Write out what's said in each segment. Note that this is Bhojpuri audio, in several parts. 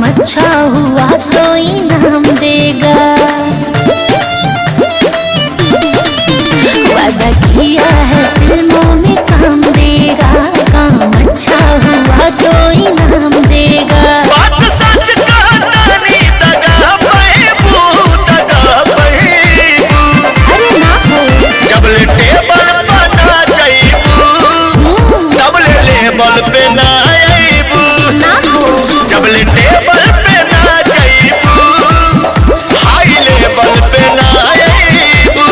अच्छा हुआ तो इनाम देगा। वादा किया है फिल्मों में काम देगा, काम अच्छा हुआ तो इनाम देगा। बात सच कहतानी दगा पैबू, दगा पैबू। अरे ना हो जबले टेबल पर ना जाइबू, तबले लेबल पे ना आइबू। ना हो जबले टेबल पे ना जाइबू, हाई लेवल पे ना आइबू।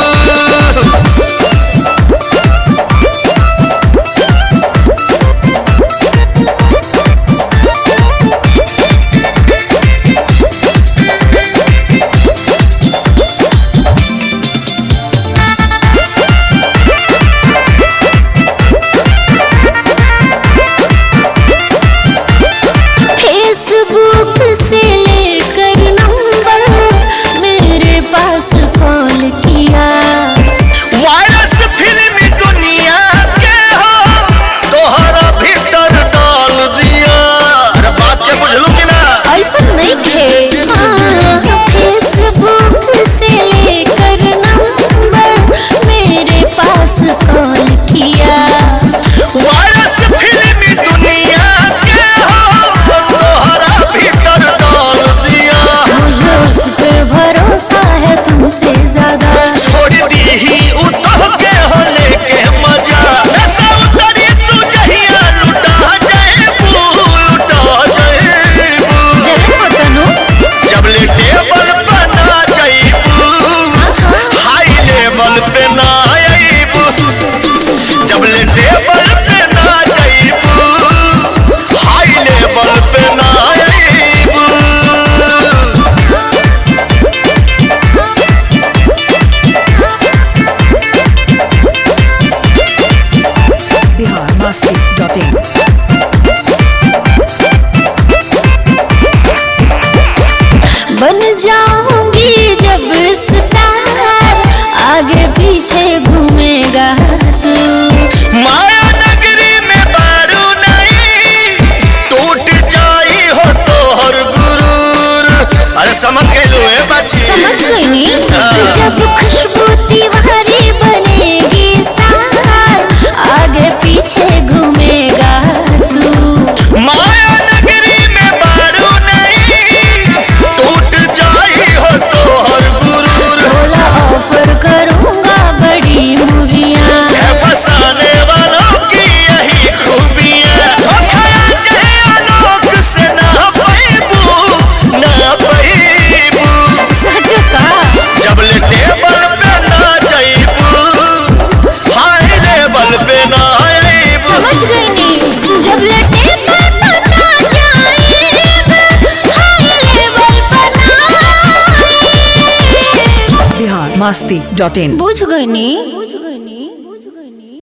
फेसबुक से लेकर नंबर मेरे पास कॉल किया। वायरस फिल्मी दुनिया के हो, तोहरा भीतर डाल दिया। अरे बात के बुझलू कि ना? ऐसा नहीं थे। फेसबुक से लेकर नंबर मेरे पास कॉल किया। वायरस फिल्मी दुनिया के हो, तोहरा भीतर डाल दिया। मुझे उस पे भरोसा है तुमसे ज्यादा। छोड़ दी ही उतह के हो लेके मजा। ऐसा उतरी तू जहिया लुटा जाएबू, लुटा जाएबू। जलन मत करो। जबले टेबल पे ना जाइबू, हाई लेवल पे ना आइबू। जबले टेबल पे ना जाइबू, हाई लेवल पे ना आइबू। biharmasti.in बन जाऊंगी जब स्टार, आगे पीछे घूमेगा तू। माया नगरी में बारू नहीं, टूट जाई हो तोहर गुरूर। अरे समझ गई लो ए बच्ची। समझ गई नी। जब खुशबू तिवारी बनेगी स्टार, आगे पीछे घूमेगा तू। माया नगरी में बारू नहीं, टूट जाई हो तोहर गुरूर। बोला ऑफर करूंगा बड़ी मूवियाँ। है फसाने वालों की यही खूबियाँ। धोखा चाहे आलोक से ना पैबू, ना पैबू। सच का जबले टेबल पे ना जाइबू, हाई लेवल पे ना आइबू। समझ गई नी। जब लटे पर ना जाइब, हाई लेवल पर ना आइब। biharmasti.in बुझ गई नी।